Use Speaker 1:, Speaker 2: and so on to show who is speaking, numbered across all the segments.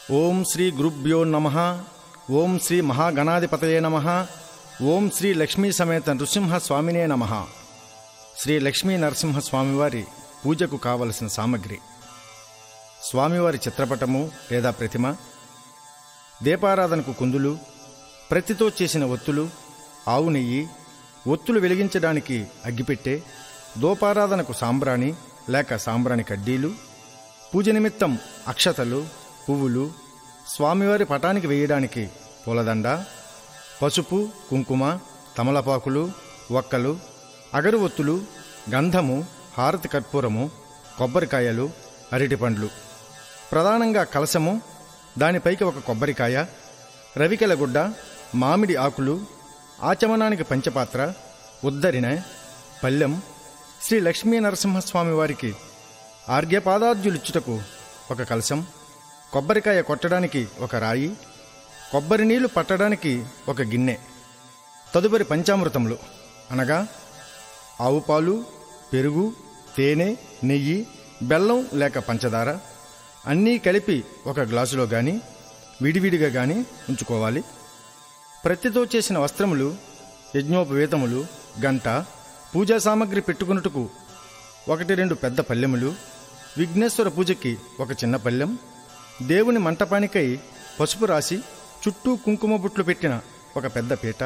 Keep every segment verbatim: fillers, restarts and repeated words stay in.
Speaker 1: ఓం శ్రీ గురుభ్యో నమః. ఓం శ్రీ మహాగణాధిపతయే నమః. ఓం శ్రీ లక్ష్మీ సమేత నృసింహస్వామినే నమః. శ్రీ లక్ష్మీ నరసింహస్వామివారి పూజకు కావలసిన సామగ్రి: స్వామివారి చిత్రపటము లేదా ప్రతిమ, దీపారాధనకు కుందులు, ప్రతితో చేసిన ఒత్తులు, ఆవు నెయ్యి, ఒత్తులు వెలిగించడానికి అగ్గిపెట్టె, దోపారాధనకు సాంబ్రాణి లేక సాంబ్రాణి కడ్డీలు, పూజ నిమిత్తం అక్షతలు, పువ్వులు, స్వామివారి పటానికి వేయడానికి పూలదండ, పసుపు, కుంకుమ, తమలపాకులు, వక్కలు, అగరు ఒత్తులు, గంధము, హారతి కర్పూరము, కొబ్బరికాయలు, అరటిపండ్లు, ప్రధానంగా కలశము, దానిపైకి ఒక కొబ్బరికాయ, రవికెలగుడ్డ, మామిడి ఆకులు, ఆచమనానికి పంచపాత్ర, ఉద్దరిన, పల్లెం, శ్రీ లక్ష్మీ నరసింహస్వామి వారికి ఆర్ఘ్యపాదార్జులిచ్చుటకు ఒక కలశం, కొబ్బరికాయ కొట్టడానికి ఒక రాయి, కొబ్బరి నీళ్లు పట్టడానికి ఒక గిన్నె, తదుపరి పంచామృతములు అనగా ఆవు పాలు, పెరుగు, తేనె, నెయ్యి, బెల్లం లేక పంచదార అన్నీ కలిపి ఒక గ్లాసులో గాని విడివిడిగా గాని ఉంచుకోవాలి. ప్రత్తితో చేసిన వస్త్రములు, యజ్ఞోపవేతములు, గంట, పూజా సామగ్రి పెట్టుకున్నట్టుకు ఒకటి రెండు పెద్ద పల్లెములు, విఘ్నేశ్వర పూజకి ఒక చిన్న పల్లెం, దేవుని మంటపానికై పసుపు రాసి చుట్టూ కుంకుమ బుట్లు పెట్టిన ఒక పెద్ద పీట,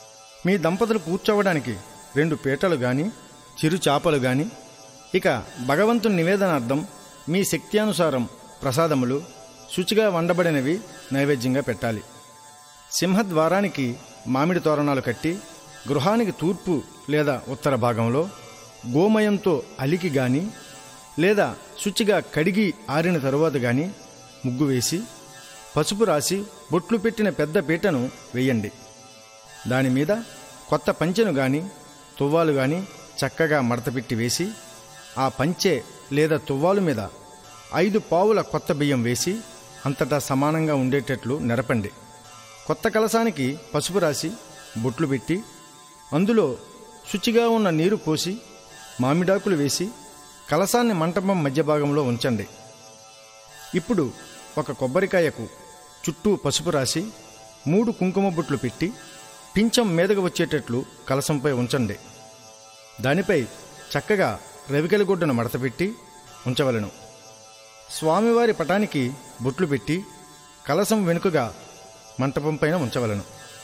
Speaker 1: మీ దంపతులు కూర్చోవడానికి రెండు పీటలు గాని చిరు చాపలు గాని, ఇక భగవంతుని నివేదనార్థం మీ శక్త్యానుసారం ప్రసాదములు శుచిగా వండబడినవి నైవేద్యంగా పెట్టాలి. సింహద్వారానికి మామిడి తోరణాలు కట్టి గృహానికి తూర్పు లేదా ఉత్తర భాగంలో గోమయంతో అలికి గాని లేదా శుచిగా కడిగి ఆరిన తరువాత గాని ముగ్గు వేసి పసుపు రాసి బొట్లు పెట్టిన పెద్ద పీటను వేయండి. దానిమీద కొత్త పంచెను గాని తువ్వాలు గాని చక్కగా మడతపెట్టి వేసి ఆ పంచె లేదా తువ్వాలు మీద ఐదు పావుల కొత్త బియ్యం వేసి అంతటా సమానంగా ఉండేటట్లు నెరపండి. కొత్త కలశానికి పసుపు రాసి బొట్లు పెట్టి అందులో శుచిగా ఉన్న నీరు పోసి మామిడాకులు వేసి కలశాన్ని మంటపం మధ్య భాగంలో ఉంచండి. ఇప్పుడు ఒక కొబ్బరికాయకు చుట్టూ పసుపు రాసి మూడు కుంకుమ బొట్లు పెట్టి పించం మీదకు వచ్చేటట్లు కలశంపై ఉంచండి. దానిపై చక్కగా రవికెలగుడ్డను మడతపెట్టి ఉంచవలను. స్వామివారి పటానికి బొట్లు పెట్టి కలశం వెనుకగా మంటపం పైన ఉంచవలను.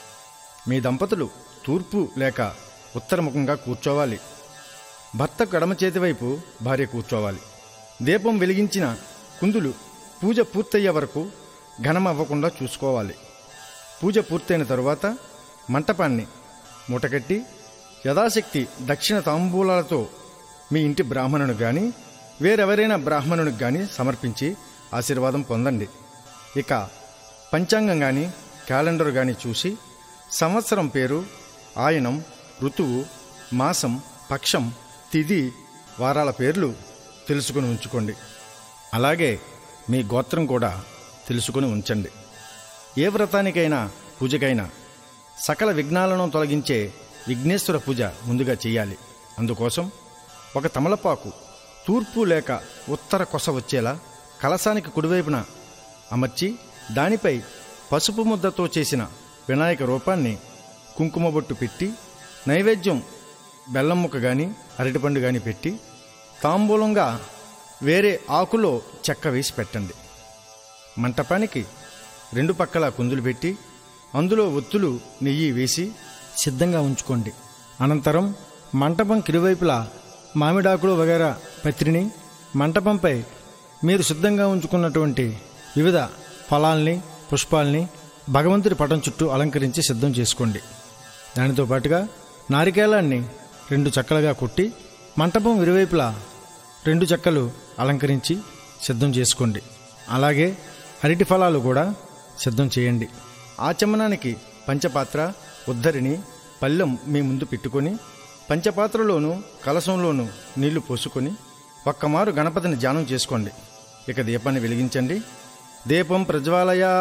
Speaker 1: మీ దంపతులు తూర్పు లేక ఉత్తరముఖంగా కూర్చోవాలి. భర్త ఎడమ చేతివైపు భార్య కూర్చోవాలి. దీపం వెలిగించిన కుందులు పూజ పూర్తయ్యే వరకు ఘనం అవ్వకుండా చూసుకోవాలి. పూజ పూర్తయిన తరువాత మంటపాన్ని మూటకట్టి యథాశక్తి దక్షిణ తాంబూలాలతో మీ ఇంటి బ్రాహ్మణునికి గాని వేరెవరైనా బ్రాహ్మణునికి గాని సమర్పించి ఆశీర్వాదం పొందండి. ఇక పంచాంగం గాని క్యాలెండర్ గాని చూసి సంవత్సరం పేరు, ఆయనం, ఋతువు, మాసం, పక్షం, తిథి, వారాల పేర్లు తెలుసుకుని ఉంచుకోండి. అలాగే మీ గోత్రం కూడా తెలుసుకుని ఉంచండి. ఏ వ్రతానికైనా పూజకైనా సకల విఘ్నాలను తొలగించే విఘ్నేశ్వర పూజ ముందుగా చేయాలి. అందుకోసం ఒక తమలపాకు తూర్పు లేక ఉత్తర కొస వచ్చేలా కలశానికి కుడివైపున అమర్చి దానిపై పసుపు ముద్దతో చేసిన వినాయక రూపాన్ని కుంకుమ బొట్టు పెట్టి నైవేద్యం బెల్లం ముక్క గాని అరటిపండు గాని పెట్టి తాంబూలంగా వేరే ఆకులో చెక్క వేసి పెట్టండి. మంటపానికి రెండు పక్కల కుందులు పెట్టి అందులో ఒత్తులు, నెయ్యి వేసి సిద్ధంగా ఉంచుకోండి. అనంతరం మంటపం కిరువైపులా మామిడాకులు వగైరా పత్రిని మంటపంపై మీరు సిద్ధంగా ఉంచుకున్నటువంటి వివిధ ఫలాల్ని, పుష్పాల్ని భగవంతుడి పటం చుట్టూ అలంకరించి సిద్ధం చేసుకోండి. దానితో పాటుగా నారికేళాన్ని రెండు చెక్కలుగా కొట్టి మంటపం ఇరువైపులా రెండు చెక్కలు అలంకరించి సిద్ధం చేసుకోండి. అలాగే అరటి ఫలాలు కూడా సిద్ధం చేయండి. ఆచమనానికి పంచపాత్ర, ఉద్దరిని, పళ్ళెం మీ ముందు పెట్టుకొని పంచపాత్రలోనూ కలశంలోనూ నీళ్లు పోసుకొని ఒక్కమారు గణపతిని ధ్యానం చేసుకోండి. ఇక దీపాన్ని వెలిగించండి. దీపం ప్రజ్వాలయా.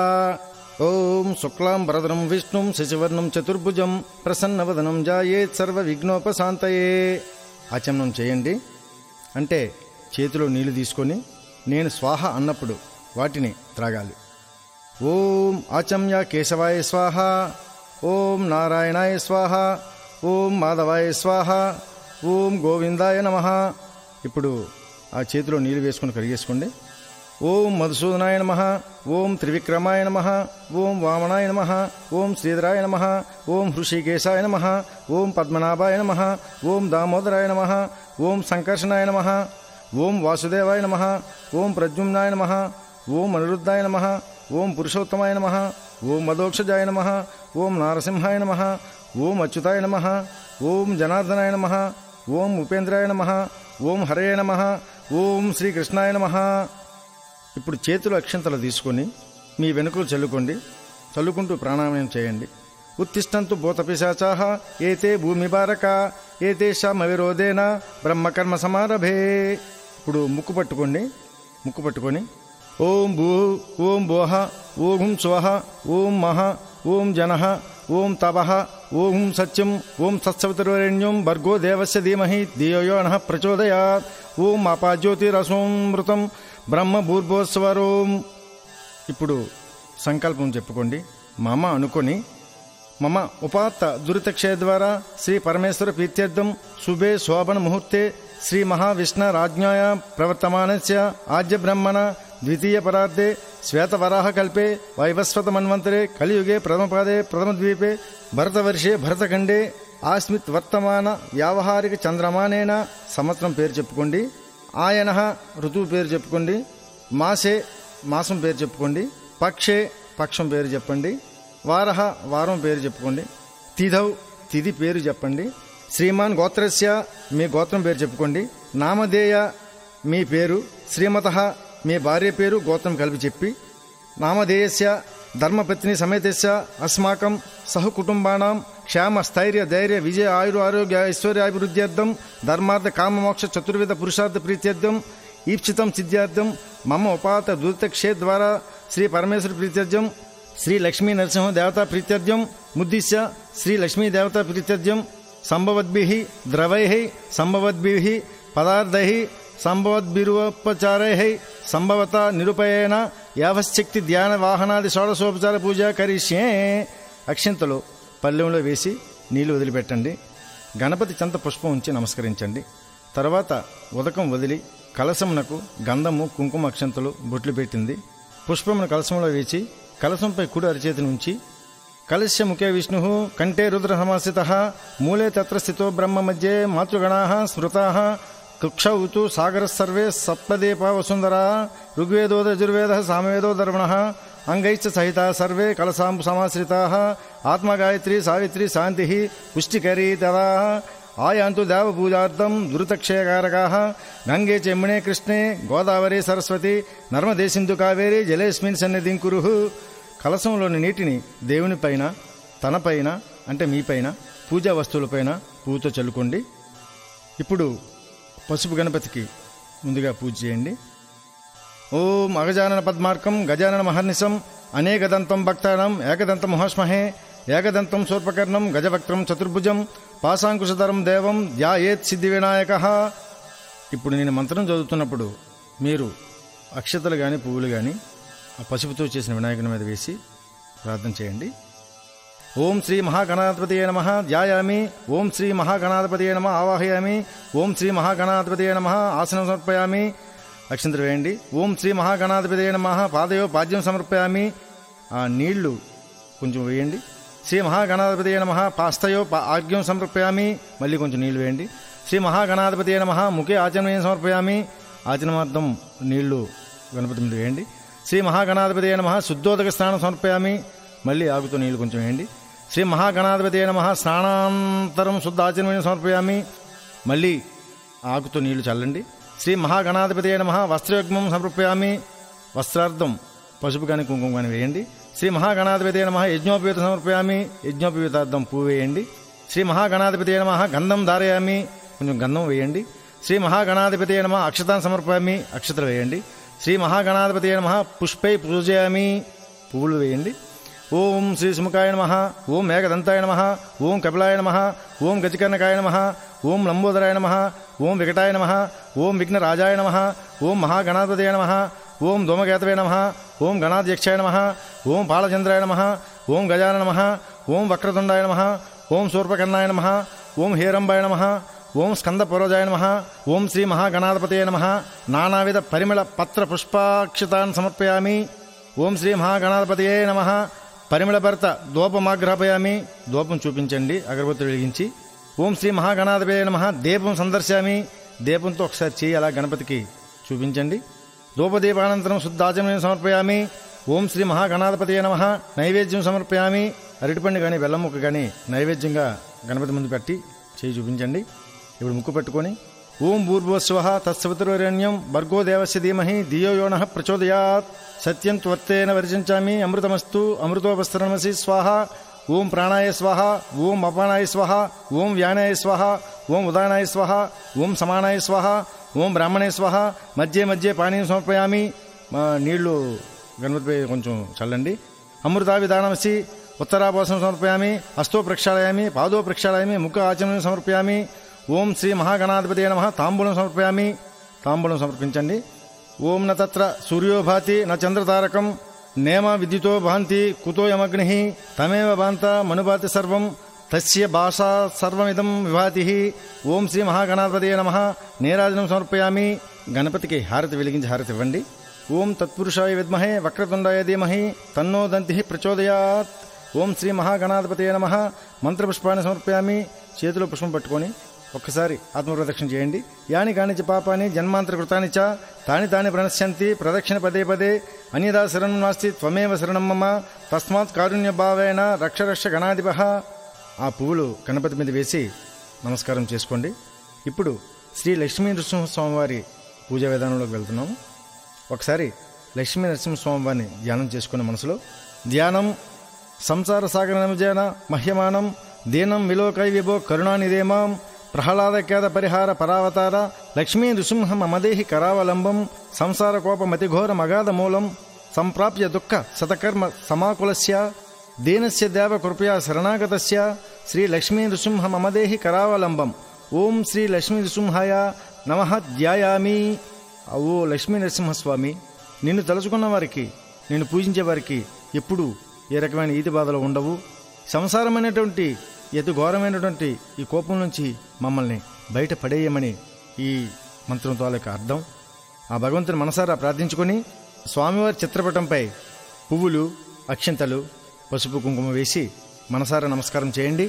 Speaker 1: ఓం శుక్లాం వరదరం విష్ణుం శశివర్ణం చతుర్భుజం ప్రసన్నవదనం జాయేత్ సర్వ విఘ్నోపశాంతయే. ఆచమనం చేయండి. అంటే చేతిలో నీళ్లు తీసుకొని నేను స్వాహ అన్నప్పుడు వాటిని త్రాగాలి. ఓం ఆచమ్య కేశవాయ స్వాహ, ఓం నారాయణాయ స్వాహ, ఓం మాధవాయ స్వాహ, ఓం గోవిందాయ నమః. ఇప్పుడు ఆ చేతిలో నీళ్ళు వేసుకుని కడిగేసుకోండి. ఓం మధుసూదనాయ నమః, ఓం త్రివిక్రమాయ నమః, ఓం వామనాయ నమః, ఓం శ్రీధరాయ నమః, ఓం హృషికేశాయ నమః, ఓం పద్మనాభాయ నమః, ఓం దామోదరాయ నమః, ఓం సంకర్షణాయ నమః, ఓం వాసుదేవాయ నమః, ఓం ప్రద్యుమ్నాయ నమః, ఓం అనిరుద్ధాయ నమః, ఓం పురుషోత్తమాయ నమః, ఓం మదోక్షజాయ నమః, ఓం నారసింహాయ నమః, ఓం అచ్యుతాయ నమః, ఓం జనార్దనాయ నమః, ఓం ఉపేంద్రాయ నమః, ఓం హరయ నమః, ఓం శ్రీకృష్ణాయ నమః. ఇప్పుడు చేతులు అక్షంతలు తీసుకొని మీ వెనుకలు చల్లుకోండి. చల్లుకుంటూ ప్రాణాయామం చేయండి. ఉత్తిష్టంతు భూతపిశాచాః ఏతే భూమి బారక ఏతేషాం అవిరోధేన బ్రహ్మకర్మ సమారభే. ఇప్పుడు ముక్కు పట్టుకోండి. ముక్కు పట్టుకొని ఓం భూ, ఓం భోహ, ఓం స్వహ, ఓం మహ, ఓం జనః, ఓం తపః, ఓం సత్యం, ఓం సత్సవితుర్వరేణ్యం భర్గో దేవస్య ధీమహి ధియో యో నః ప్రచోదయాత్. ఓం అపాజ్యోతిరసోమృతం బ్రహ్మ భూర్భువస్వరోం. ఇప్పుడు సంకల్పం చెప్పుకోండి. మమ అనుకొని మమ ఉపాత్త దురితక్షయ ద్వారా శ్రీ పరమేశ్వర ప్రీత్యర్థం శుభే శోభన ముహూర్తే శ్రీ మహావిష్ణురాజ్ఞాయ ప్రవర్తమానస్య ఆద్య బ్రహ్మణ ద్వితీయ పరార్ధే శ్వేతవరాహ కల్పే వైవస్వత మన్వంతరే కలియుగే ప్రథమపాదే ప్రథమద్వీపే భరతవర్షే భరతఖండే ఆస్మిత్ వర్తమాన వ్యావహారిక చంద్రమానేన. సంవత్సరం పేరు చెప్పుకోండి. ఆయన ఋతువు పేరు చెప్పుకోండి. మాసే మాసం పేరు చెప్పుకోండి. పక్షే పక్షం పేరు చెప్పండి. వారహ వారం పేరు చెప్పుకోండి. తిథౌ తిథి పేరు చెప్పండి. శ్రీమాన్ గోత్రస్య మీ గోత్రం పేరు చెప్పుకోండి. నామధేయ మీ పేరు. శ్రీమతః మీ భార్య పేరు గోత్రం కలిపి చెప్పి నామధేయస్య ధర్మపత్ని సమేతస్య అస్మాకం సహకుటుంబానాం క్షేమ స్థైర్య ధైర్య విజయ ఆయుర ఆరోగ్య ఐశ్వర్యాభివృద్ధ్యర్థం ధర్మార్థ కామమోక్ష చతుర్విధ పురుషార్థ ప్రీత్యర్థం ఈప్సితం సిద్ధ్యార్థం మమ ఉపాత దూతక్షే ద్వారా శ్రీ పరమేశ్వర ప్రీత్యర్థం శ్రీ లక్ష్మీ నరసింహ దేవతా ప్రీత్యర్థం ముద్దిశ్య శ్రీ లక్ష్మీ దేవతా ప్రీత్యర్థం సంభవద్భిః ద్రవైః సంభవద్భిః పదార్థైః సంభవద్భిరుపచారైః సంభవత నిరుపయేన యావశ్శక్తి ధ్యాన వాహనాది షోడశోపచార పూజ కరిష్యే. అక్షంతలు పల్లెంలో వేసి నీళ్లు వదిలిపెట్టండి. గణపతి చెంత పుష్పం ఉంచి నమస్కరించండి. తర్వాత ఉదకం వదిలి కలశమునకు గంధము కుంకుమ అక్షంతలు బొట్లు పెట్టింది. పుష్పమును కలశంలో వేసి కలశంపై కుడి అరిచేతిని ఉంచి కలశ ముఖే విష్ణు కంఠే రుద్ర సమాస్థితః మూలే తత్ర స్థితో బ్రహ్మ మధ్యే మాతృగణాః స్మృతాః కృక్షౌతు సాగర సర్వే సప్తదీప వసుంధరా ఋగ్వేదో యజుర్వేద సామవేదో దర్వణః అంగైశ్చ సహిత సర్వే కలసాం సమాశ్రితాః ఆత్మగాయత్రి సావిత్రి శాంతి పుష్టికరీ తదా ఆయాంతు దేవపూజార్థం దురితక్షయకారకాః గంగే చెమ్మిణే కృష్ణే గోదావరి సరస్వతి నర్మదే సింధు కావేరి జలేస్మిన్ సన్నిధిం కురుః. కలశంలోని నీటిని దేవుని పైన తనపైన అంటే మీపైన పూజా వస్తువులపైన పూతో చల్లుకోండి. ఇప్పుడు పసుపు గణపతికి ముందుగా పూజ చేయండి. ఓం అగజానన పద్మార్కం గజానన మహర్నిశం అనేకదంతం భక్తానం ఏకదంతం మహాస్మహే ఏకదంతం శూర్పకర్ణం గజవక్త్రం చతుర్భుజం పాశాంకుశధరం దేవం ధ్యాయేత్ సిద్ధి వినాయక. ఇప్పుడు నేను మంత్రం చదువుతున్నప్పుడు మీరు అక్షతలు కానీ పువ్వులు కానీ ఆ పసుపుతో చేసిన వినాయకుని మీద వేసి ప్రార్థన చేయండి. ఓం శ్రీ మహాగణాధిపతయే నమః ధ్యాయామి. ఓం శ్రీ మహాగణాధిపతయే నమః ఆవాహయామి. ఓం శ్రీ మహాగణాధిపతయే నమః ఆసనం సమర్పయామి. అక్షంతలు వేయండి. ఓం శ్రీ మహాగణాధిపతయే నమః పాదయో పాద్యం సమర్పయామి. ఆ నీళ్లు కొంచెం వేయండి. శ్రీ మహాగణాధిపతయే నమః పాస్తయో ఆగ్యం సమర్పయామి. మళ్ళీ కొంచెం నీళ్లు వేయండి. శ్రీ మహాగణాధిపతయే నమః ముఖే ఆచమనీయం సమర్పయామి. ఆచమనార్థం నీళ్లు గణపతి మీద వేయండి. శ్రీ మహాగణాధిపతయే నమః శుద్ధోదక స్నానం సమర్పయామి. మళ్ళీ ఆగుతో నీళ్లు కొంచెం వేయండి. శ్రీ మహాగణాధిపతయే నమః స్నానాంతరం శుద్ధ ఆచమనీయం సమర్పయామి. మళ్ళీ ఆకుతో నీళ్లు చల్లండి. శ్రీ మహాగణాధిపతయే నమః వస్త్రయుగ్మం సమర్పయామి. వస్త్రార్థం పసుపు కానీ కుంకుమ కానీ వేయండి. శ్రీ మహాగణాధిపతయే నమః యజ్ఞోపవీత సమర్పయామి. యజ్ఞోపవీతార్థం పువ్వు వేయండి. శ్రీ మహాగణాధిపతయే నమః గంధం ధారయామి. కొంచెం గంధం వేయండి. శ్రీ మహాగణాధిపతయే నమః అక్షతాన్ని సమర్పయామి. అక్షతలు వేయండి. శ్రీ మహాగణాధిపతయే నమః పుష్పై పూజయామి. పువ్వులు వేయండి. ఓం శ్రీ సుముఖాయ నమః. ఓం ఏకదంతాయ నమః. ఓం కపిలాయ నమః. ఓం గజకర్ణకాయ నమః. ఓం లంబోదరాయ నమః. ఓం వికటాయ నమః. ఓం విఘ్నరాజాయ నమః. ఓం మహాగణాధిపతయే నమః. ఓం ధూమకేతవే నమః, ఓం గణాధ్యక్షాయ నమః, ఓం బాలచంద్రాయ నమః, ఓం గజాన నమః, ఓం వక్రతుండాయ నమః, ఓం శూర్పకర్ణాయ నమః, ఓం హేరంబాయ నమః, ఓం స్కందపూర్వజాయ నమః, ఓం శ్రీ మహాగణాధిపతయే నమః. నానావిధ పరిమళ పత్ర పుష్పాక్షతాన్ సమర్పయామి. ఓం శ్రీ మహాగణాధిపతయే నమః. పరిమళభర్త ధూపమాగ్రహపయామి. ధూపం చూపించండి అగరబత్తులు వెలిగించి. ఓం శ్రీ మహాగణాధిపతయే నమః. దీపం సందర్శయామి. దీపంతో ఒకసారి చేయి అలా గణపతికి చూపించండి. ధూపదీపానంతరం శుద్ధాచమనం సమర్పయామి. ఓం శ్రీ మహాగణాధిపతయే నమః. నైవేద్యం సమర్పయామి. అరటిపండు కానీ బెల్లం ముక్క కానీ నైవేద్యంగా గణపతి ముందు పెట్టి చేయి చూపించండి. ఇప్పుడు ముక్కు పెట్టుకొని ఓం భూర్భువస్వః తత్సవితుర్వరేణ్యం భర్గో దేవస్య ధీమహి ధియో యో నః ప్రచోదయాత్ సత్యం త్వర్తేన వర్జించామి అమృతమస్తు అమృతోపస్తరణమసి స్వాహ. ఓం ప్రాణాయ స్వాహ. ఓం అపానాయ స్వాహ. ఓం వ్యానాయ స్వాహ. ఓం ఉదానాయ స్వాహ. ఓం సమానాయ స్వాహ. ఓం బ్రాహ్మణే స్వాహ. మధ్య మధ్య పానీయం సమర్పయామి. నీళ్లు గణపతిపై కొంచెం చల్లండి. అమృతా విధానమసి ఉత్తరాభాసం సమర్పయామి. హస్తో ప్రక్షాళయామి. పాదో ప్రక్షాళయామి. ముఖ ఆచమనం సమర్పయామి. ఓం శ్రీ మహాగణాధిపతయే నమః. తాంబూలం సమర్పయామి. తాంబూలం సమర్పించండి. ఓం న తత్ర సూర్యో భాతి న చంద్రతారకం నేమ విద్యుతో భాంతి కుతోయమగ్ని తమేవ భాంత మనుభాతి సర్వం తస్య భాషా సర్వమిదం విభాతి. ఓం శ్రీ మహాగణాధిపతయే నమః. నీరాజనం సమర్పయామి. గణపతికి హారతి వెలిగించి హారతి ఇవ్వండి. ఓం తత్పురుషాయ విద్మహే వక్రతుండాయ ధీమహి తన్నో దంతి ప్రచోదయాత్. ఓం శ్రీ మహాగణాధిపతయే నమః. మంత్రపుష్పాన్ని సమర్పయామి. చేతిలో పుష్పం పట్టుకొని ఒక్కసారి ఆత్మప్రదక్షిణ చేయండి. యాని కానిచ పాపాని జన్మాంతర కృతాని చ తాని తాని ప్రణశ్యంతి ప్రదక్షిణ పదే పదే అన్యదా శరణం నాస్తి త్వమేవ శరణం మమ తస్మాత్ కారుణ్య భావేన రక్ష రక్ష గణాధిపః. ఆ పువ్వులు గణపతి మీద వేసి నమస్కారం చేసుకోండి. ఇప్పుడు శ్రీ లక్ష్మీ నరసింహస్వామివారి పూజా విధానంలోకి వెళ్తున్నాము. ఒకసారి లక్ష్మీ నరసింహస్వామివారిని ధ్యానం చేసుకున్న మనసులో ధ్యానం సంసార సాగర నమజన మహ్యమానం దీనం విలోకై విభో కరుణానిదేమాం ప్రహ్లాదఖ్యాత పరిహార పరావతార లక్ష్మీ నృసింహం మమదేహి కరావలంబం సంసార కోపమతిఘోర మగాధ మూలం సంప్రాప్య దుఃఖ శతకర్మ సమాకులస్య దీనస్య దేవ కృపయా శరణాగతస్య శ్రీ లక్ష్మీ నృసింహ మమదేహి కరావలంబం. ఓం శ్రీ లక్ష్మీ నృసింహాయ నమః ధ్యాయామి. ఓ లక్ష్మీ నరసింహస్వామి, నిన్ను తలుచుకున్న వారికి, నిన్ను పూజించే వారికి ఎప్పుడూ ఏ రకమైన ఈతి బాధలు ఉండవు. సంసారమైనటువంటి ఎటు ఘోరమైనటువంటి ఈ కోపం నుంచి మమ్మల్ని బయట పడేయమని ఈ మంత్రంతో యొక్క అర్థం. ఆ భగవంతుని మనసారా ప్రార్థించుకొని స్వామివారి చిత్రపటంపై పువ్వులు, అక్షింతలు, పసుపు కుంకుమ వేసి మనసారా నమస్కారం చేయండి.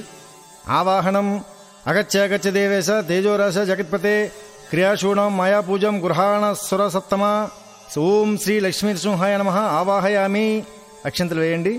Speaker 1: ఆవాహనం అగత్యాగత్య దేవేశ తేజోరాశ జగత్పతే క్రియాశూణం మాయాపూజం గృహాణ సురసత్తమ. ఓం శ్రీ లక్ష్మీ నృసింహాయ నమః. ఆవాహయామి. అక్షింతలు వేయండి.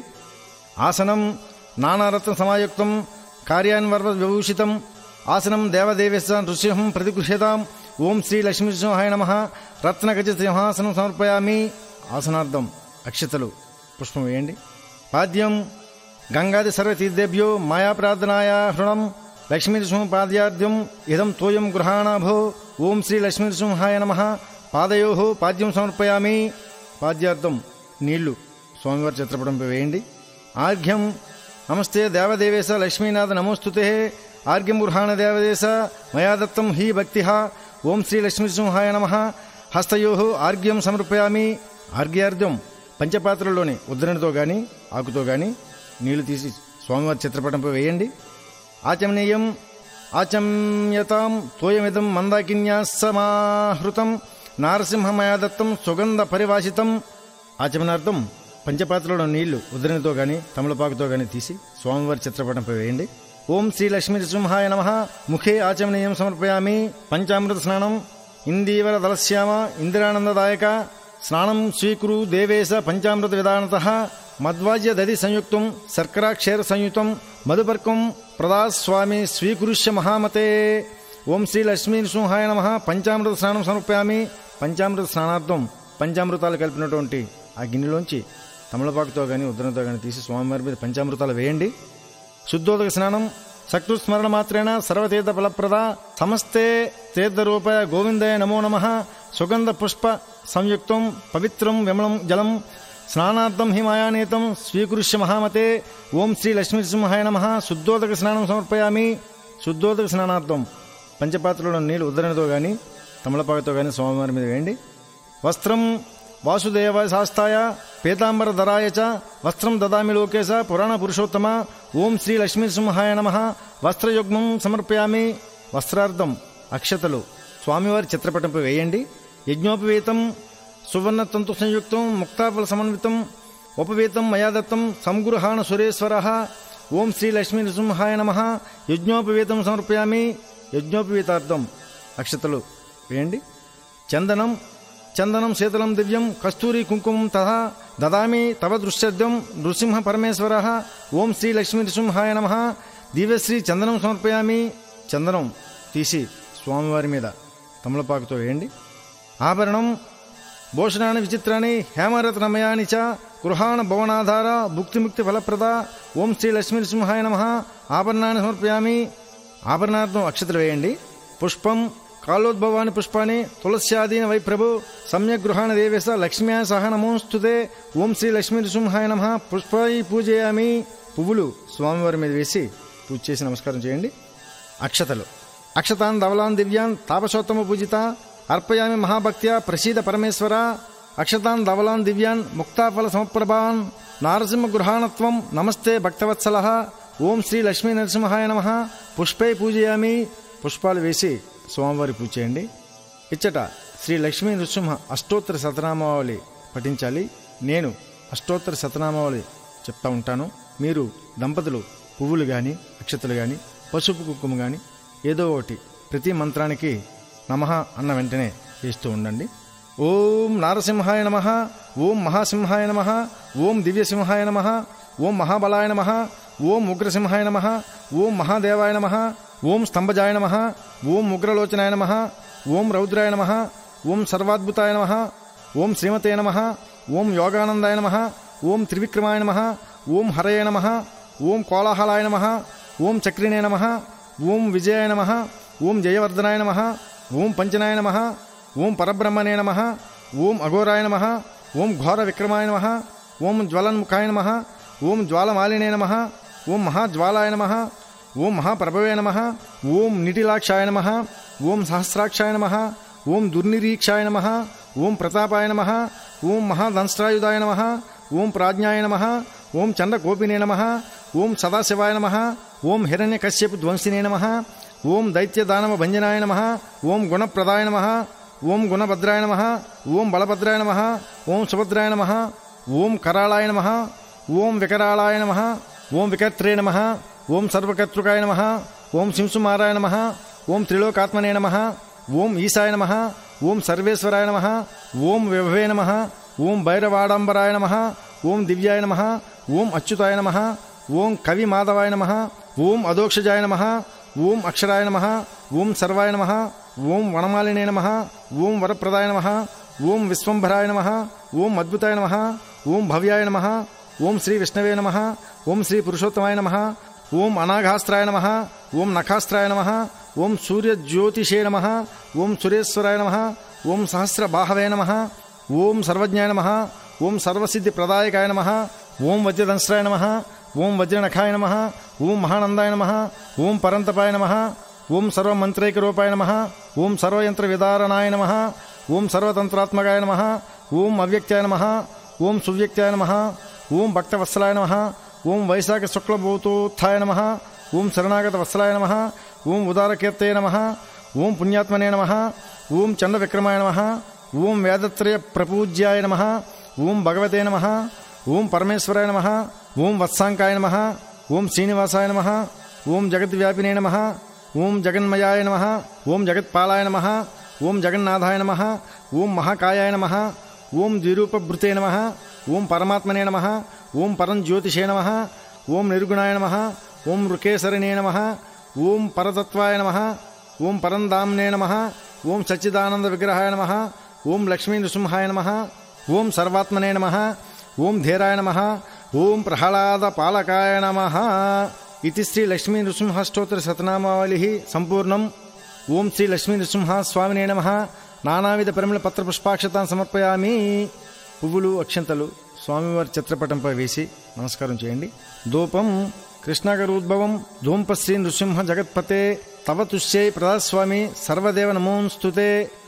Speaker 1: ఆసనం నానారత్న సమాయుక్తం కార్యాన్వర్వ విభూషితం ఆసనం దేవదేవేశ నృసింహం ప్రతిగృహ్యతాం. ఓం శ్రీ లక్ష్మీ నృసింహాయ నమః. రత్నగజ సింహాసనం సమర్పయామి. ఆసనార్థం అక్షతలు పుష్పం వేయండి. పాద్యం గంగాది సర్వతీర్థేభ్యో మాయా ప్రార్థనాయ హృణం లక్ష్మీ నృసింహ పాద్యార్థ్యం ఇదం తోయం గృహాణాభో. ఓం శ్రీ లక్ష్మీ నృసింహాయ నమః. పాదయో పాద్యం సమర్పయామి. పాద్యార్థం నీళ్లు స్వామివారి చిత్రపటంపై వేయండి. ఆర్ఘ్యం నమస్తే దేవదేవేశ లక్ష్మీనాథ నమోస్తుతే. ఆర్ఘ్యం గృహాణ దేవదేశ మయా దత్తం హి భక్తి. ఓం శ్రీ లక్ష్మీ నృసింహాయ నమః. హస్తయో ఆర్ఘ్యం సమర్పయామి. ఆర్ఘ్యార్థం పంచపాత్రలోని ఉద్దరణతో గాని ఆకుతో గాని నీళ్లు తీసి స్వామివారి చిత్రపటంపై వేయండి. ఆచమనీయం ఆచమ్యతాం తోయమిదం మందాకిన్యా సమాహృతం నారసింహమయా దత్తం సుగంధ పరివాసితం. ఆచమనార్థం పంచపాత్రలో నీళ్లు ఉద్దరణతో గాని తమలపాకుతో గాని తీసి స్వామివారి చిత్రపటంపై వేయండి. ఓం శ్రీ లక్ష్మీ నృసింహాయ నమః. ముఖే ఆచమనీయం సమర్పయామి. పంచామృత స్నానం ఇందీవర దళశ్యామ ఇందిరానందదాయక స్నానం స్వీకురు దేవేశ పంచామృత విధానతః మద్వాజ్య దధి సంయుక్తం శర్కరాక్షేర సంయుతం మధుపర్కం ప్రదాస్వామి స్వీకురుష్య మహామతే. ఓం శ్రీ లక్ష్మీ నృసింహాయ నమః. పంచామృత స్నానం సమర్పయామి. పంచామృత స్నానార్థం పంచామృతాలు కలిపినటువంటి ఆ గిన్నెలోంచి తమలపాకుతో గాని ఉద్దరణతో గాని తీసి స్వామివారి మీద పంచామృతాలు వేయండి. శుద్ధోదక స్నానం శక్తుస్మరణ మాత్రేణ సర్వతీర్థ ఫలప్రద సమస్తే తీర్థరూపాయ గోవిందాయ నమో నమః. సుగంధ పుష్ప సంయుక్తం పవిత్రం విమలం జలం స్నానార్థం హి మాయానీతం స్వీకృష్య మహామతే. ఓం శ్రీ లక్ష్మీ నృసింహాయ నమః. శుద్ధోదక స్నానం సమర్పయామి. శుద్ధోదక స్నానార్థం పంచపాత్రలో నీళ్లు ఉద్దరణతో గాని తమలపాకుతో గాని స్వామివారి మీద వేయండి. వస్త్రం వాసుదేవ శాస్తాయ పీతాంబరధరాయ చ వస్త్రం దదామి లోకేశ పురాణ పురుషోత్తమ. ఓం శ్రీ లక్ష్మీనృసింహాయ నమః. వస్త్రయుగ్మం సమర్పయామి. వస్త్రార్థం అక్షతలు స్వామివారి చిత్రపటంపై వేయండి. యజ్ఞోపవీతం సువర్ణ తంతు సంయుక్తం ముక్తాఫల సమన్వితం ఉపవీతం మయాదత్తం సంగృహాణ సురేశ్వర. ఓం శ్రీ లక్ష్మీనృసింహాయ నమః. యజ్ఞోపవీతం సమర్పయామి. యజ్ఞోపవీతార్థం అక్షతలు వేయండి. చందనం చందనం శీతలం దివ్యం కస్తూరి కుంకుమం తథా దదామి తవ దృశ్యర్థం నృసింహ పరమేశ్వర. ఓం శ్రీ లక్ష్మీనృసింహాయ నమః. దివ్యశ్రీ చందనం సమర్పయామి. చందనం తీసి స్వామివారి మీద తమలపాకుతో వేయండి. ఆభరణం భూషణాన్ని విచిత్రాన్ని హేమరత్నమయాని చ గృహాణ భవనాధార భుక్తిముక్తి ఫలప్రద. ఓం శ్రీ లక్ష్మీనృసింహాయ నమః. ఆభరణాన్ని సమర్పయామి. ఆభరణార్థం అక్షతలు వేయండి. పుష్పం కాలోద్భవాని పుష్పాన్ని తులస్యాదీన వై ప్రభు సమ్యక్ గృహాణ దేవేశ లక్ష్మ్యా సహ నమోస్తుతే. ఓం శ్రీ లక్ష్మీనృసింహాయ నమః. పుష్పాయి పూజయామి. పువ్వులు స్వామివారి మీద వేసి పూజ చేసి నమస్కారం చేయండి. అక్షతలు అక్షతాన్ ధవలాన్ దివ్యాన్ తాపసోత్తమ పూజిత అర్పయామి మహాభక్త్యా ప్రసీద పరమేశ్వర. అక్షతాన్ ధవలాన్ దివ్యాన్ ముక్తాఫల సమప్రభాన్ నారసింహ గృహాణత్వం నమస్తే భక్తవత్సల. ఓం శ్రీ లక్ష్మీ నరసింహాయ నమః. పుష్పై పూజయామి. పుష్పాలు వేసి స్వామివారి పూజ చేయండి. ఇచ్చట శ్రీ లక్ష్మీ నృసింహ అష్టోత్తర శతనామావళి పఠించాలి. నేను అష్టోత్తర శతనామావళి చెప్తా ఉంటాను. మీరు దంపతులు పువ్వులు కానీ అక్షతలు కానీ పసుపు కుంకుమ కానీ ఏదో ఒకటి ప్రతి మంత్రానికి నమః అన్న వెంటనే వేస్తూ ఉండండి. ఓం నారసింహాయ నమః. ఓం మహాసింహాయ నమః. ఓం దివ్యసింహాయ నమః. ఓం మహాబలాయ నమః. ఓం ఉగ్రసింహాయ నమః. ఓం మహాదేవాయ నమః. ఓం స్తంభజాయ నమః. ఓం ఉగ్రలోచనాయ నమః. ఓం రౌద్రాయ నమః. ఓం సర్వాద్భుతాయ నమః. ఓం శ్రీమతే నమః. ఓం యోగానందాయ నమః. ఓం త్రివిక్రమాయ నమః. ఓం హరయ నమః. ఓం కోలాహలాయ నమః. ఓం చక్రిణే నమః. ఓం విజయాయ నమః. ఓం జయవర్ధనాయ నమః. ఓం పంచనాయ నమః. ఓం పరబ్రహ్మణే నమః. ఓం అఘోరాయ నమః. ఓం ఘోర విక్రమాయ నమః. ఓం జ్వలన్ముఖాయ నమః. ఓం జ్వాలమాలినే నమః. ఓం మహాజ్వాలాయ నమః. ఓం మహాప్రభవే నమః. ఓం నిటిలాక్షాయ నమః. ఓం సహస్రాక్షాయ నమః. ఓం దుర్నిరీక్షాయ నమః. ఓం ప్రతాపాయ నమః. ఓం మహాదంష్ట్రాయుధాయ నమః. ఓం ప్రాజ్ఞాయ నమః. ఓం చండకోపినే నమః. ఓం సదాశివాయ నమః. ఓం హిరణ్యకశ్యపు ధ్వంసినే నమః. ఓం దైత్యదానవ భంజనాయ నమః. ఓం గుణప్రదాయ నమః. ఓం గుణభద్రాయ నమః. ఓం బలభద్రాయ నమః. ఓం సుభద్రాయ నమః. ఓం కరాళాయ నమః. ఓం వికరాళాయ నమః. ఓం వికర్త్రే నమః. ఓం సర్వకర్తృకాయ నమః. ఓం శింసుమారాయ నమః. ఓం త్రిలోకాత్మనే నమః. ఓం ఈశాయ నమః. ఓం సర్వేశ్వరాయ నమః. ఓం విభవే నమః. ఓం భైరవాడంబరాయ నమః. ఓం దివ్యాయ నమః. ఓం అచ్యుతాయ నమః. ఓం కవి మాధవాయ నమః. ఓం అదోక్షజాయ నమః. ఓం అక్షరాయ నమః. ఓం సర్వాయ నమః. ఓం వనమాలినే నమః. ఓం వరప్రదాయ నమః. ఓం విశ్వంభరాయ నమః. ఓం అద్భుతాయ నమః. ఓం భవ్యాయ నమః. ఓం శ్రీ విష్ణవే నమః. ఓం శ్రీ పురుషోత్తమాయ నమః. ఓం అనాఘాస్త్రాయ నమః. ఓం నఖాస్త్రాయ నమః. ఓం సూర్యజ్యోతిషే నమః. ఓం సురేశ్వరాయ నమః. ఓం సహస్రబాహవే నమః. ఓం సర్వజ్ఞాయ నమః. ఓం సర్వసిద్ధి ప్రదాయకాయ నమః. ఓం వజ్రదంశ్రాయ నమః. ఓం వజ్రనఖాయ నమః. ఓం మహానందాయ నమః. ఓం పరంతపాయ నమః. ఓం సర్వమంత్రైకరూపాయ నమః. ఓం సర్వయంత్ర విదారణాయ నమః. ఓం సర్వతంత్రాత్మకాయ నమః. ఓం అవ్యక్తాయ నమః. ఓం సువ్యక్తాయ నమః. ఓం భక్తవత్సలాయ నమః. ఓం వైశాఖ శుక్లభూతోత్థాయ నమః. ఓం శరణాగత వత్సలాయ నమః. ఓం ఉదారకీర్తయ నమః. ఓం పుణ్యాత్మనే నమః. ఓం చండ విక్రమాయ నమః. ఓం వేదత్రయ ప్రపూజ్యాయ నమః. ఓం భగవతే నమః. ఓం పరమేశ్వరాయ నమః. ఓం వత్సాంకాయ నమః. ఓం శ్రీనివాసాయ నమః. ఓం జగద్వ్యాపినే నమః. ఓం జగన్మయాయ నమః. ఓం జగత్పాలాయ నమః. ఓం జగన్నాథాయ నమః. ఓం మహాకాయాయ నమః. ఓం ద్విరూపభృతే నమః. ఓం పరమాత్మనే నమః. ఓం పరంజ్యోతిషే నమః. ఓం నిర్గుణాయ నమః. ఓం రుకేసరిణే నమః. ఓం పరతత్వాయ నమః. ఓం పరంధామ్నే నమః. ఓం సచ్చిదానంద విగ్రహాయ నమః. ఓం లక్ష్మీ నృసింహాయ నమః. ఓం సర్వాత్మనే నమః. ఓం ధీరాయ నమః. ఓం ప్రహ్లాద పాలకాయ నమః. ఇది శ్రీ లక్ష్మీ నృసింహష్టోత్తర శతనామావళి సంపూర్ణం. ఓం శ్రీ లక్ష్మీ నృసింహ స్వామినే నమః. నానావిధ పరిమళ పత్ర పుష్పాక్షతాన్ని సమర్పయామి. పువ్వులు అక్షంతలు స్వామివారి చిత్రపటంపై వేసి నమస్కారం చేయండి. ధూపం కృష్ణాగరోద్భవం ధూంపశ్రీ నృసింహ జగత్పతే తవ తుష్యై ప్రదాస్వామి సర్వదేవ నమోస్తుతే.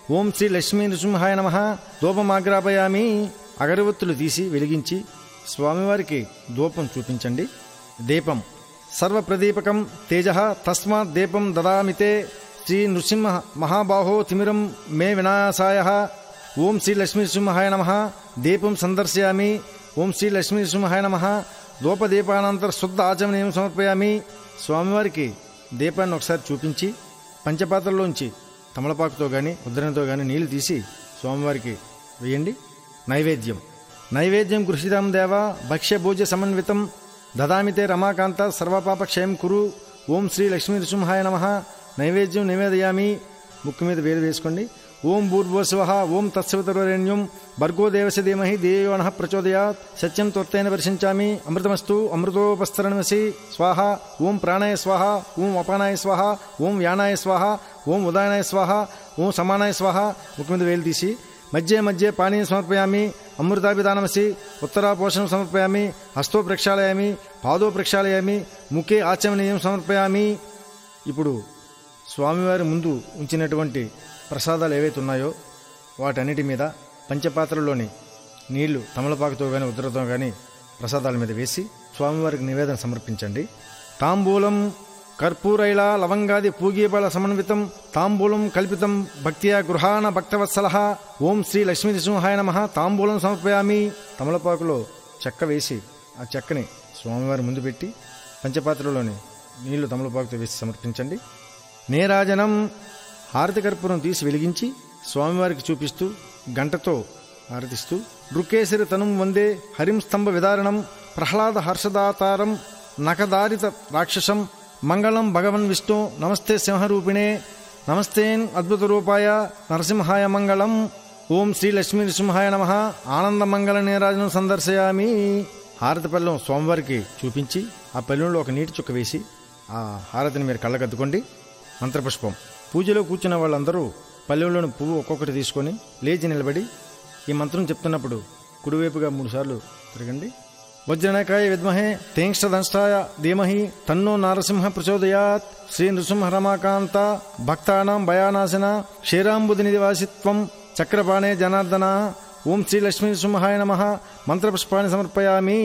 Speaker 1: ఓం శ్రీ లక్ష్మీ నృసింహాయ నమః ధూపమాగ్రాపయామి. అగరవత్తులు తీసి వెలిగించి స్వామివారికి ధూపం చూపించండి. దీపం సర్వప్రదీపకం తేజ తస్మాత్ దీపం దదామితే శ్రీ నృసింహ మహాబాహో తిమిరం మే వినాశాయ. ఓం శ్రీ లక్ష్మీ నృసింహాయ నమః దీపం సందర్శయామి. ఓం శ్రీ లక్ష్మీ నృసింహాయ నమః ధూపదీపానంతర శుద్ధ ఆచమనీయం సమర్పయామి. స్వామివారికి దీపాన్ని ఒకసారి చూపించి పంచపాత్రలోంచి తమలపాకుతో కానీ ఉద్దరణతో కానీ నీళ్లు తీసి స్వామివారికి వేయండి. నైవేద్యం నైవేద్యం గృహీతం దేవ భక్ష్యభోజ్య సమన్వితం దదామితే రమాకాంత సర్వపాపక్షయం కురు. ఓం శ్రీ లక్ష్మీ నృసింహాయ నమః నైవేద్యం నివేదయామి. ముక్కు మీద వేలు వేసుకోండి. ఓం భూర్భువస్వః ఓం తత్సవితుర్వరేణ్యం భర్గో దేవస్య ధీమహి ధియో నః ప్రచోదయాత్ సత్యం త్వత్తేన వర్షించామి. అమృతమస్తు అమృతోపస్తరణమసి స్వాహ. ఓం ప్రాణాయ స్వాహ ఓం అపానాయ స్వాహ ఓం యానాయ స్వాహ ఓం ఉదాయనాయ స్వాహ ఓం సమానాయ స్వాహ. ముక్కు మీద వేలు తీసి మధ్యే మధ్యే పానీయం సమర్పయామి. అమృతాభిదానమసి ఉత్తరాపోషణం సమర్పయామి. హస్తో ప్రక్షాళయామి పాదో ప్రక్షాళయామి ముఖే ఆచమనీయం సమర్పయామి. ఇప్పుడు స్వామివారి ముందు ఉంచినటువంటి ప్రసాదాలు ఏవైతే ఉన్నాయో వాటన్నిటి మీద పంచపాత్రలోని నీళ్లు తమలపాకుతో కానీ ఉద్దరతో కానీ ప్రసాదాల మీద వేసి స్వామివారికి నివేదన సమర్పించండి. తాంబూలం కర్పూరైళ లవంగాది పూగీబల సమన్వితం తాంబూలం కల్పితం భక్త్యా గృహాణ భక్తవత్సల. ఓం శ్రీ లక్ష్మీ నృసింహాయ నమః తాంబూలం సమర్పయామి. తమలపాకులో చెక్క వేసి ఆ చెక్కని స్వామివారి ముందు పెట్టి పంచపాత్రలోని నీళ్లు తమలపాకుతో వేసి సమర్పించండి. నీరాజనం హారతి కర్పూరం తీసి వెలిగించి స్వామివారికి చూపిస్తూ గంటతో హారతిస్తూ దృకేసరి తనుం వందే హరిం స్తంభ విదారణం ప్రహ్లాద హర్షదాతారం నఖదారిత రాక్షసం మంగళం భగవన్ విష్ణు నమస్తే సింహరూపిణే నమస్తేన్ అద్భుత రూపాయ నరసింహాయ మంగళం. ఓం శ్రీ లక్ష్మీ నృసింహాయ నమః ఆనంద మంగళ నీరాజనం సందర్శయామి. హారతి పళ్ళెం స్వామివారికి చూపించి ఆ పళ్ళెంలో ఒక నీటి చుక్క వేసి ఆ హారతిని మీరు కళ్ళకద్దుకోండి. మంత్రపుష్పం పూజలో కూర్చున్న వాళ్ళందరూ పల్లెంలోని పువ్వు ఒక్కొక్కటి తీసుకొని లేచి నిలబడి ఈ మంత్రం చెప్తున్నప్పుడు కుడివైపుగా మూడు సార్లు తిరగండి. వజ్రనకాయ విద్మహే తేంక్షదంష్టాయ ధీమహి తన్నో నారసింహ ప్రచోదయాత్. శ్రీ నృసింహ రమాకాంత భక్తానాం భయానాశన క్షీరాంబుది నివాసిత్వం చక్రపాణే జనార్దన. ఓం శ్రీ లక్ష్మీ నృసింహాయ నమః మంత్రపుష్పాన్ని సమర్పయామి.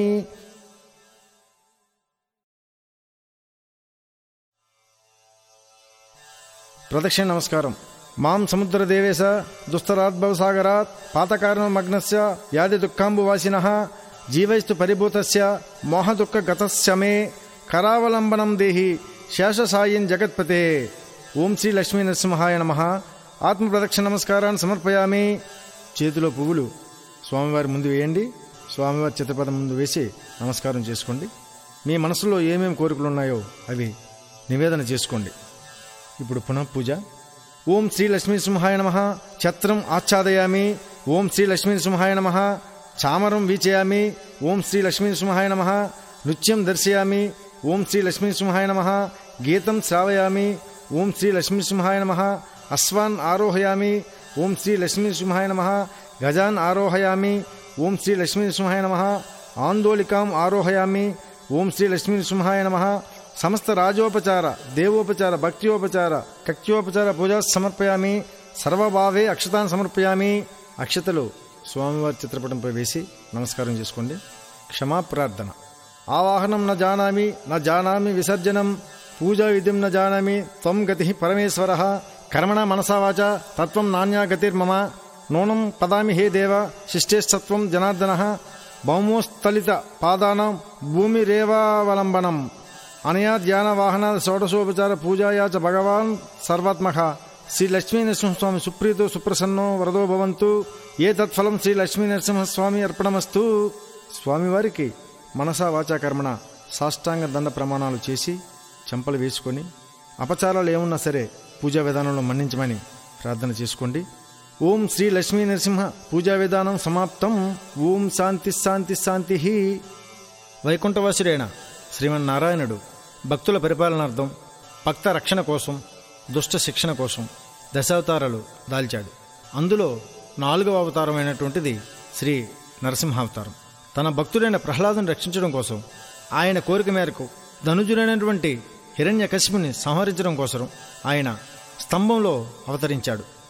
Speaker 1: ప్రదక్షిణ నమస్కారం. మాం సముద్రదేవేశ దుస్తరాద్భవసాగరాత్ పాతకారణమగ్నస్య యాది దుఃఖాంబువాసినః జీవైస్తు పరిభూతస్య మోహదుఃఖ గతస్య మే కరావలంబనం దేహి శేషసాయిన్ జగత్పతే. ఓం శ్రీ లక్ష్మీ నరసింహాయ నమః ఆత్మ ప్రదక్షిణ నమస్కారాన్ని సమర్పయామి. చేతిలో పువ్వులు స్వామివారి ముందు వేయండి. స్వామివారి చిత్రపదం ముందు వేసి నమస్కారం చేసుకోండి. మీ మనసులో ఏమేమి కోరికలు ఉన్నాయో అవి నివేదన చేసుకోండి. ఇప్పుడు పునః పూజ. ఓం శ్రీ లక్ష్మీ నృసింహాయ నమః ఛత్రం ఆచ్ఛాదయామి. ఓం శ్రీ లక్ష్మీ నృసింహాయ నమః చామరం వీచయామి. ఓం శ్రీ లక్ష్మీ నృసింహాయ నమః నృత్యం దర్శయామి. ఓం శ్రీ లక్ష్మీ నృసింహాయ నమః గీతం శ్రావయామి. ఓం శ్రీ లక్ష్మీ నృసింహాయ నమః అశ్వాన్ ఆరోహయామి. ఓం శ్రీ లక్ష్మీ నృసింహాయ నమః గజాన్ ఆరోహయామి. ఓం శ్రీ లక్ష్మీ నృసింహాయ నమః ఆందోళికాం ఆరోహయామి. ఓం శ్రీ లక్ష్మీ నృసింహాయ నమః సమస్త రాజోపచార దేవోపచార భక్త్యోపచార కక్త్యోపచార పూజా సమర్పయామి. సర్వభావే అక్షతాన్ని సమర్పయామి. అక్షతలు స్వామివారి చిత్రపటంపై వేసి నమస్కారం చేసుకోండి. క్షమాప్రార్థన. ఆవాహనం న జానామి న జానామి విసర్జనం పూజా విధిం న జానామి త్వం గతి పరమేశ్వర కర్మణ మనసా వాచ తత్వం నాణ్యా గతిర్మమ నూనం పదామి హే దేవ శిష్టేష్టత్వం జనార్దన భౌమోస్థలిత పాదానం భూమిరేవావలంబనం అనయా ధ్యాన వాహన షోడశోపచార పూజాయా చ భగవాన్ సర్వాత్మక. శ్రీ లక్ష్మీ నరసింహస్వామి సుప్రీతో సుప్రసన్నో వరదో భవంతు. ఏ తత్ఫలం శ్రీ లక్ష్మీ నరసింహస్వామి అర్పణమస్తు. స్వామివారికి మనసా వాచా కర్మణ సాష్టాంగ దండ ప్రమాణాలు చేసి చెంపలు వేసుకొని అపచారాలు ఏమున్నా సరే పూజా విధానంలో మన్నించమని ప్రార్థన చేసుకోండి. ఓం శ్రీ లక్ష్మీ నరసింహ పూజా విధానం సమాప్తం. ఓం శాంతి శాంతి శాంతి. వైకుంఠవాసుడైన శ్రీమన్నారాయణుడు భక్తుల పరిపాలనార్థం భక్త రక్షణ కోసం దుష్ట శిక్షణ కోసం దశావతారాలు దాల్చాడు. అందులో నాలుగవ అవతారమైనటువంటిది శ్రీ నరసింహావతారం. తన భక్తుడైన ప్రహ్లాదుని రక్షించడం కోసం ఆయన కోరిక మేరకు ధనుజుడైనటువంటి హిరణ్యకశిపుని సంహరించడం కోసం ఆయన స్తంభంలో అవతరించాడు.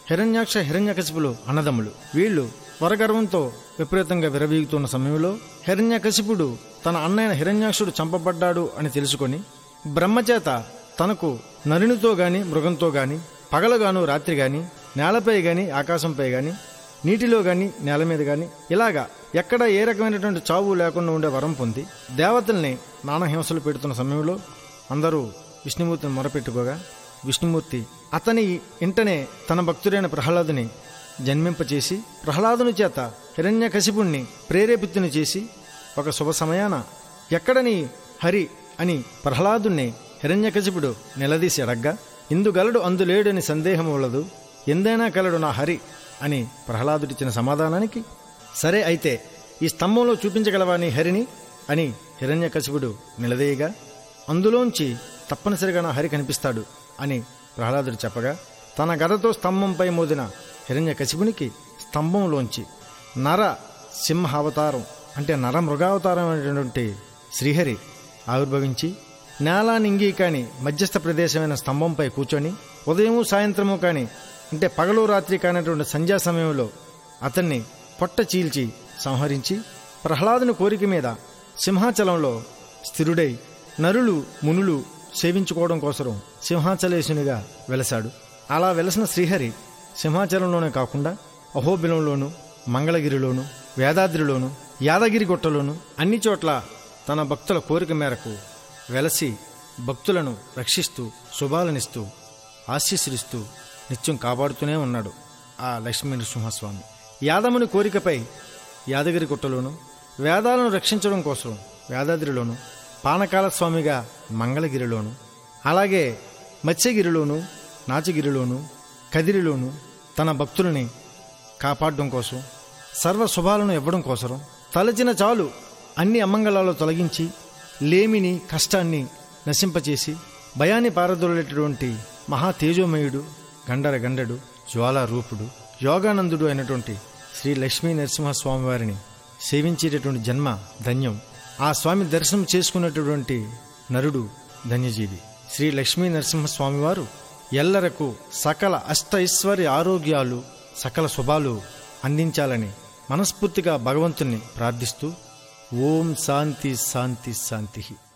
Speaker 1: హిరణ్యాక్ష హిరణ్యకశిపులు అన్నదమ్ములు. వీళ్ళు వరగర్వంతో విపరీతంగా విరవీగుతున్న సమయంలో హిరణ్యకశిపుడు తన అన్నయ్య హిరణ్యాక్షుడు చంపబడ్డాడు అని తెలుసుకొని బ్రహ్మచేత తనకు నరునితో గాని మృగంతో గాని పగలగాను రాత్రి గాని నేలపై గాని ఆకాశంపై గాని నీటిలో గాని నేల మీద గాని ఇలాగా ఎక్కడ ఏ రకమైనటువంటి చావు లేకుండా ఉండే వరం పొంది దేవతల్ని నానాహింసలు పెడుతున్న సమయంలో అందరూ విష్ణుమూర్తిని మొరపెట్టుకోగా విష్ణుమూర్తి అతని ఇంటనే తన భక్తుడైన ప్రహ్లాదుని జన్మింపచేసి ప్రహ్లాదుని చేత హిరణ్యకశిపుణ్ణి ప్రేరేపితుని చేసి ఒక శుభ సమయాన ఎక్కడని హరి అని ప్రహ్లాదుణ్ణి హిరణ్యకశిపుడు నిలదీసి అడగ్గా ఇందుగలడు అందులేడని సందేహం ఉండదు, ఎందైనా కలడు నా హరి అని ప్రహ్లాదుడిచ్చిన సమాధానానికి సరే అయితే ఈ స్తంభంలో చూపించగలవా నీ హరిని అని హిరణ్యకశిపుడు నిలదీయగా అందులోంచి తప్పనిసరిగా నా హరి కనిపిస్తాడు అని ప్రహ్లాదుడు చెప్పగా తన గదతో స్తంభంపై మోదిన హిరణ్యకశిపునికి స్తంభంలోంచి నర సింహావతారం అంటే నర మృగావతారం అనేటువంటి శ్రీహరి ఆవిర్భవించి నేలా నింగి కాని మధ్యస్థ ప్రదేశమైన స్తంభంపై కూర్చొని ఉదయము సాయంత్రము కాని అంటే పగలు రాత్రి కానటువంటి సంధ్యా సమయంలో అతన్ని పొట్ట చీల్చి సంహరించి ప్రహ్లాదుని కోరిక మీద సింహాచలంలో స్థిరుడై నరులు మునులు సేవించుకోవడం కోసం సింహాచలేశునిగా వెలసాడు. అలా వెలసిన శ్రీహరి సింహాచలంలోనే కాకుండా అహోబిలంలోను మంగళగిరిలోను వేదాద్రిలోను యాదగిరి గుట్టలోను అన్ని చోట్ల తన భక్తుల కోరిక మేరకు వెలసి భక్తులను రక్షిస్తూ శుభాలనిస్తూ ఆశీస్సులిస్తూ నిత్యం కాపాడుతూనే ఉన్నాడు ఆ లక్ష్మీ నృసింహస్వామి. యాదముని కోరికపై యాదగిరి గుట్టలోను వేదాలను రక్షించడం కోసం వేదాద్రిలోను పానకాల స్వామిగా మంగళగిరిలోను అలాగే మత్స్యగిరిలోను నాచగిరిలోను కదిరిలోను తన భక్తులని కాపాడడం కోసం సర్వ శుభాలను ఇవ్వడం కోసం తలచిన చాలు అన్ని అమంగళాలు తొలగించి లేమిని కష్టాన్ని నశింపచేసి భయాన్ని పారదోలేటటువంటి మహా తేజోమయుడు గండర గండడు జ్వాలారూపుడు యోగానందుడు అయినటువంటి శ్రీ లక్ష్మీ నరసింహస్వామి వారిని సేవించేటటువంటి జన్మ ధన్యం. ఆ స్వామి దర్శనం చేసుకున్నటువంటి నరుడు ధన్యజీవి. శ్రీ లక్ష్మీ నరసింహస్వామి వారు ఎల్లరకు సకల అష్ట ఐశ్వర్య ఆరోగ్యాలు సకల శుభాలు అందించాలని మనస్ఫూర్తిగా భగవంతుని ప్రార్థిస్తూ ఓం శాంతి శాంతి శాంతి.